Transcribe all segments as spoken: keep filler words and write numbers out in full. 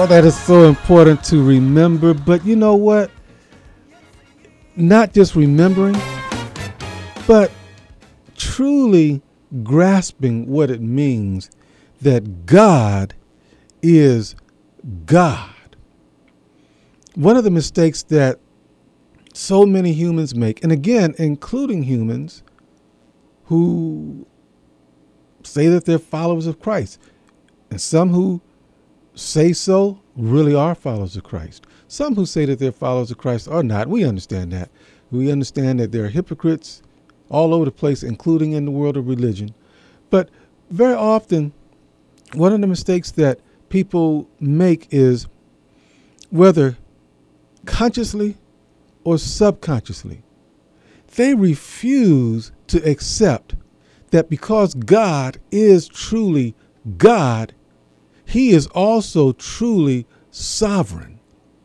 that is so important to remember. But you know what? Not just remembering, but truly grasping what it means that God is God. One of the mistakes that so many humans make, and again, including humans who say that they're followers of Christ, and some who say so really are followers of Christ. Some who say that they're followers of Christ are not. We understand that. We understand that there are hypocrites all over the place, including in the world of religion. But very often, one of the mistakes that people make is, whether consciously or subconsciously, they refuse to accept that because God is truly God, He is also truly sovereign.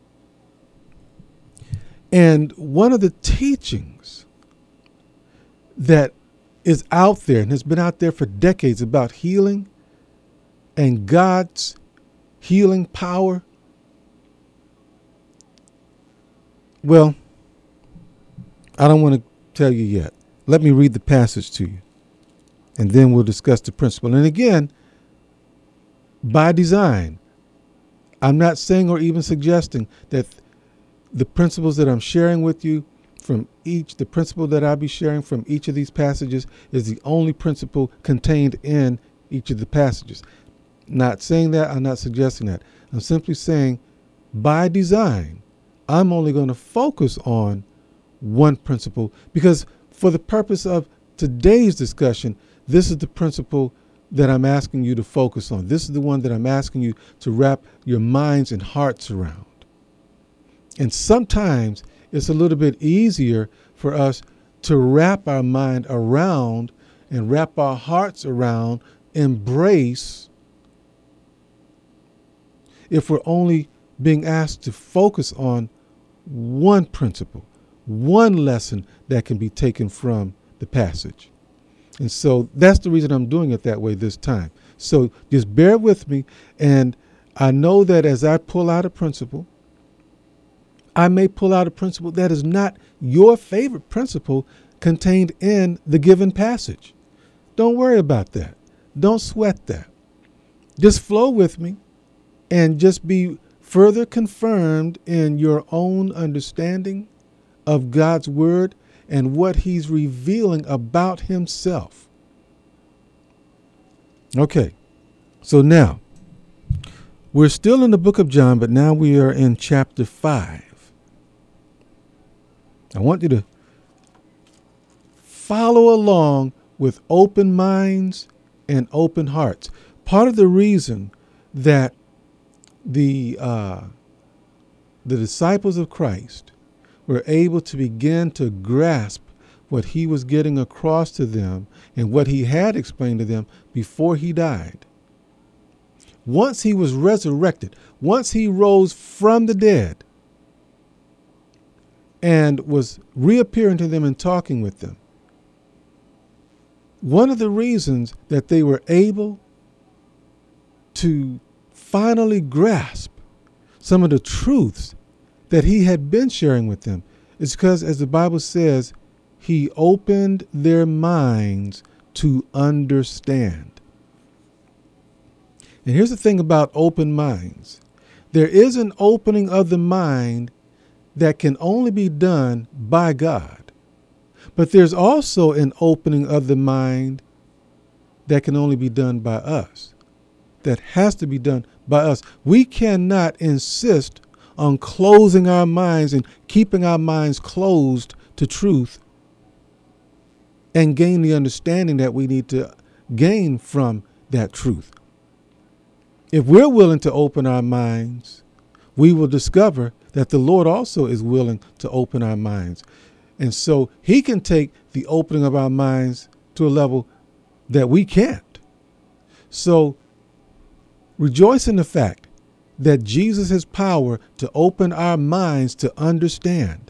And one of the teachings that is out there and has been out there for decades about healing and God's healing power, well, I don't want to tell you yet. Let me read the passage to you, and then we'll discuss the principle. And again, by design, I'm not saying or even suggesting that the principles that I'm sharing with you from each, the principle that I'll be sharing from each of these passages is the only principle contained in each of the passages. Not saying that, I'm not suggesting that. I'm simply saying, by design, I'm only going to focus on one principle because for the purpose of today's discussion, this is the principle that I'm asking you to focus on. This is the one that I'm asking you to wrap your minds and hearts around. And sometimes it's a little bit easier for us to wrap our mind around and wrap our hearts around, embrace, if we're only being asked to focus on one principle, one lesson that can be taken from the passage. And so that's the reason I'm doing it that way this time. So just bear with me. And I know that as I pull out a principle, I may pull out a principle that is not your favorite principle contained in the given passage. Don't worry about that. Don't sweat that. Just flow with me and just be further confirmed in your own understanding of God's word and what He's revealing about Himself. Okay, so now we're still in the book of John, but now we are in chapter five. I want you to follow along with open minds and open hearts. Part of the reason that the uh, the disciples of Christ were able to begin to grasp what He was getting across to them and what He had explained to them before He died. Once He was resurrected, once He rose from the dead and was reappearing to them and talking with them, one of the reasons that they were able to finally grasp some of the truths that He had been sharing with them is because, as the Bible says, He opened their minds to understand. And here's the thing about open minds. There is an opening of the mind that can only be done by God. But there's also an opening of the mind that can only be done by us. That has to be done by us. We cannot insist on closing our minds and keeping our minds closed to truth and gain the understanding that we need to gain from that truth. If we're willing to open our minds, we will discover that the Lord also is willing to open our minds. And so He can take the opening of our minds to a level that we can't. So rejoice in the fact that Jesus has power to open our minds to understand.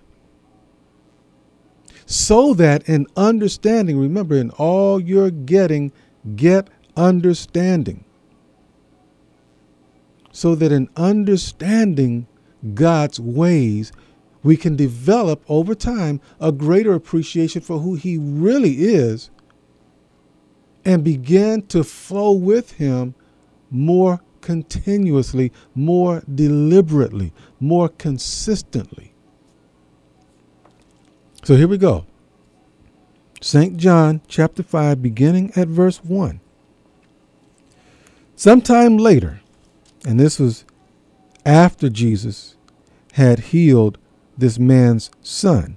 So that in understanding, remember, in all you're getting, get understanding. so that in understanding God's ways, we can develop over time a greater appreciation for who he really is and begin to flow with him more continuously, more deliberately, more consistently. So here we go. Saint John chapter five, beginning at verse one. Sometime later, and this was after Jesus had healed this man's son.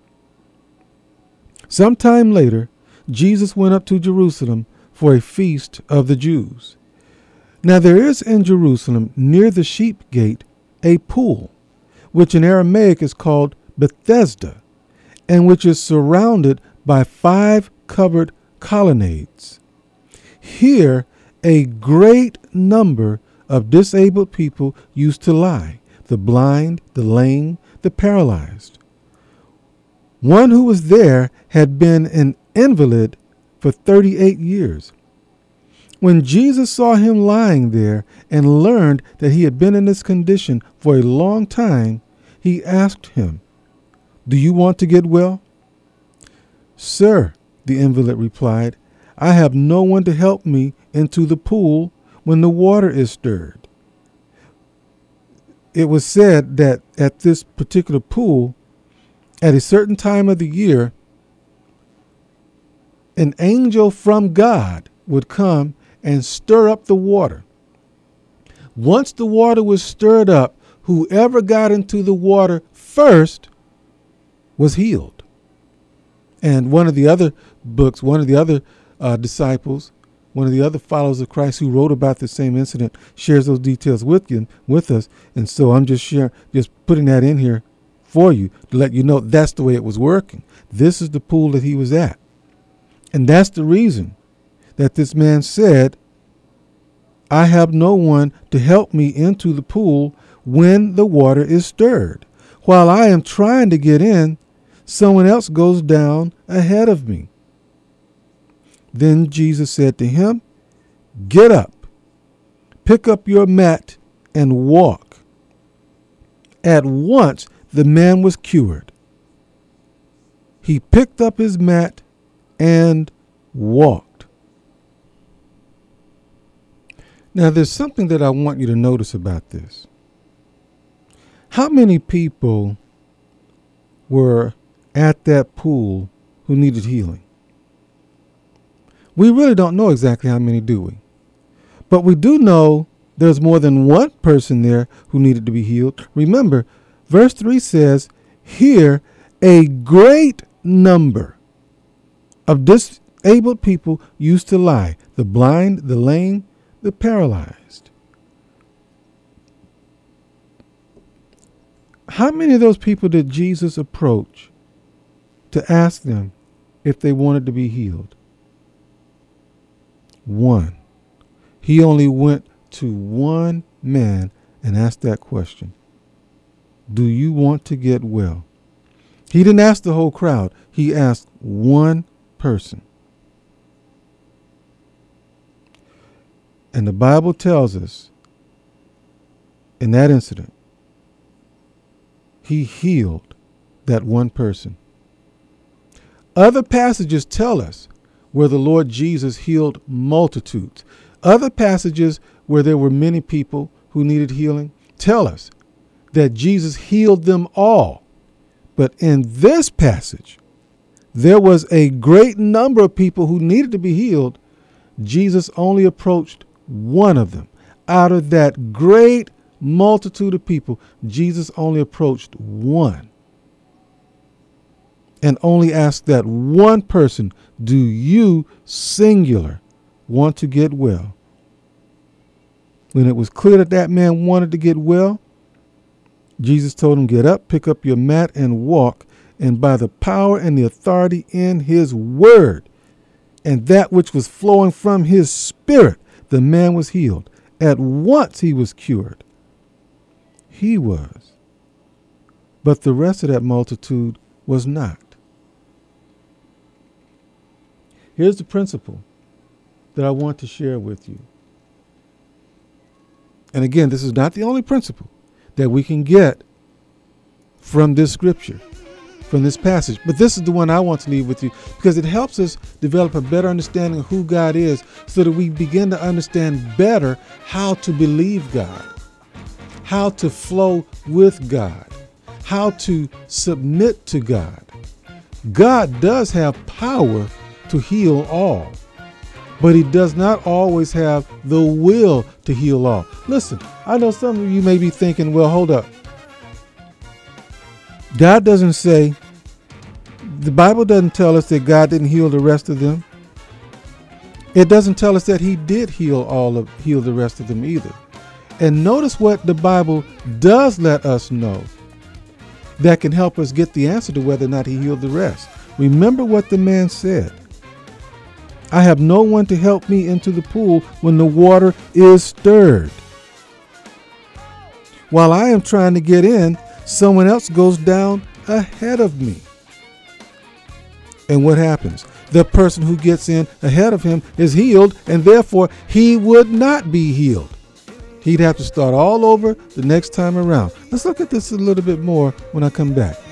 Sometime later, Jesus went up to Jerusalem for a feast of the Jews. Now there is in Jerusalem, near the sheep gate, a pool, which in Aramaic is called Bethesda, and which is surrounded by five covered colonnades. Here a great number of disabled people used to lie, the blind, the lame, the paralyzed. One who was there had been an invalid for thirty-eight years. When Jesus saw him lying there and learned that he had been in this condition for a long time, he asked him, "Do you want to get well?" "Sir," the invalid replied, "I have no one to help me into the pool when the water is stirred." It was said that at this particular pool, at a certain time of the year, an angel from God would come and stir up the water. Once the water was stirred up, whoever got into the water first was healed. And one of the other books, one of the other uh, disciples, one of the other followers of Christ who wrote about the same incident shares those details with you, with us. And so I'm just sharing, just putting that in here for you to let you know that's the way it was working. This is the pool that he was at. And that's the reason that this man said, "I have no one to help me into the pool when the water is stirred. While I am trying to get in, someone else goes down ahead of me." Then Jesus said to him, "Get up, pick up your mat and walk." At once the man was cured. He picked up his mat and walked. Now there's something that I want you to notice about this. How many people were at that pool who needed healing? We really don't know exactly how many, do we? But we do know there's more than one person there who needed to be healed. Remember, verse three says, "Here a great number of disabled people used to lie, the blind, the lame, the paralyzed." How many of those people did Jesus approach to ask them if they wanted to be healed? One. He only went to one man and asked that question. Do you want to get well? He didn't ask the whole crowd. He asked one person. And the Bible tells us in that incident, he healed that one person. Other passages tell us where the Lord Jesus healed multitudes. Other passages where there were many people who needed healing tell us that Jesus healed them all. But in this passage, there was a great number of people who needed to be healed. Jesus only approached one of them. Out of that great multitude of people, Jesus only approached one and only asked that one person, "Do you, singular, want to get well?" When it was clear that that man wanted to get well, Jesus told him, "Get up, pick up your mat and walk." And by the power and the authority in his word and that which was flowing from his spirit, the man was healed. At once he was cured. He was. But the rest of that multitude was not. Here's the principle that I want to share with you. And again, this is not the only principle that we can get from this scripture, from this passage. But this is the one I want to leave with you because it helps us develop a better understanding of who God is so that we begin to understand better how to believe God, how to flow with God, how to submit to God. God does have power to heal all, but he does not always have the will to heal all. Listen, I know some of you may be thinking, well, hold up. God doesn't say, the Bible doesn't tell us that God didn't heal the rest of them. It doesn't tell us that he did heal all of heal the rest of them either. And notice what the Bible does let us know that can help us get the answer to whether or not he healed the rest. Remember what the man said. I have no one to help me into the pool when the water is stirred. While I am trying to get in, someone else goes down ahead of me. And what happens? The person who gets in ahead of him is healed, and therefore he would not be healed. He'd have to start all over the next time around. Let's look at this a little bit more when I come back.